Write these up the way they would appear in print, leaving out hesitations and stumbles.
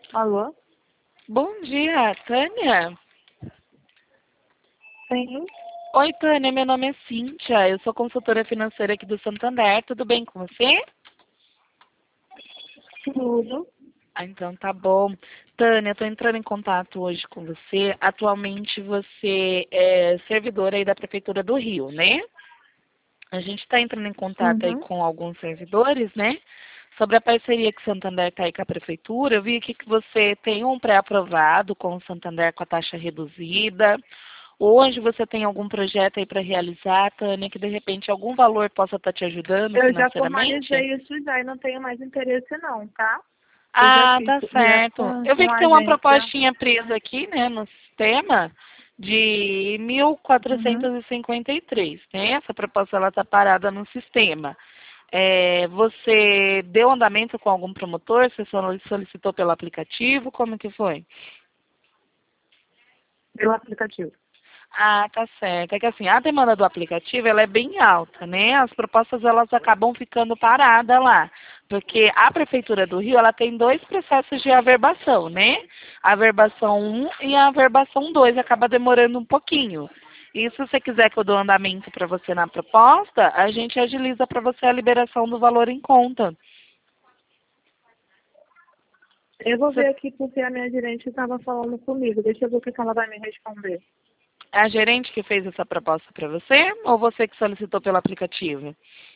Alô? Bom dia, Tânia. Sim, Oi, Tânia, meu nome é Cíntia, eu sou consultora financeira aqui do Santander, tudo bem com você? tudo. Então tá bom. Tânia, estou entrando em contato hoje com você. Atualmente você é servidora aí da Prefeitura do Rio, né? A gente está entrando em contato aí Uhum. com alguns servidores, né? Sobre a parceria que o Santander está aí com a Prefeitura. Eu vi aqui que você tem um pré-aprovado com o Santander com a taxa reduzida. Hoje você tem algum projeto aí para realizar, Tânia, que de repente algum valor possa estar te ajudando Eu já financeiramente? formalizei isso já e não tenho mais interesse não, tá? Eu já Ah, fiz tá direto certo. com, Eu vi com que a tem uma agência. propostinha presa aqui, né, no sistema de mil Uhum. quatrocentos e cinquenta e três, né? Essa proposta ela está parada no sistema. Você deu andamento com algum promotor? Você solicitou pelo aplicativo? Como que foi? Pelo aplicativo. Ah, tá certo. É que assim, a demanda do aplicativo ela é bem alta, né? As propostas elas acabam ficando paradas lá, porque a prefeitura do Rio ela tem dois processos de averbação, né? A averbação um e a averbação 2 acaba demorando um pouquinho. E se você quiser que eu dou andamento para você na proposta, a gente agiliza para você a liberação do valor em conta. Eu vou Você ver aqui porque a minha gerente estava falando comigo. Deixa eu ver o que ela vai me responder. é a gerente que fez essa proposta para você ou você que solicitou pelo aplicativo?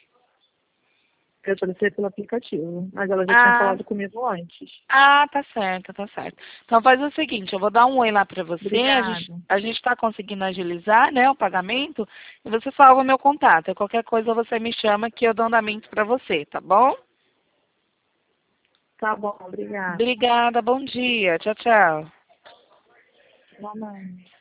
Eu solicitei pelo aplicativo, mas ela já tinha Ah, falado comigo antes. Ah, tá certo, tá certo. Então faz o seguinte, eu vou dar um oi lá para você, Obrigada. a gente está conseguindo agilizar, né, o pagamento, e você salva meu contato. E qualquer coisa você me chama que eu dou andamento para você, tá bom? Tá bom, obrigada. Obrigada, bom dia. Tchau, tchau. Mamãe.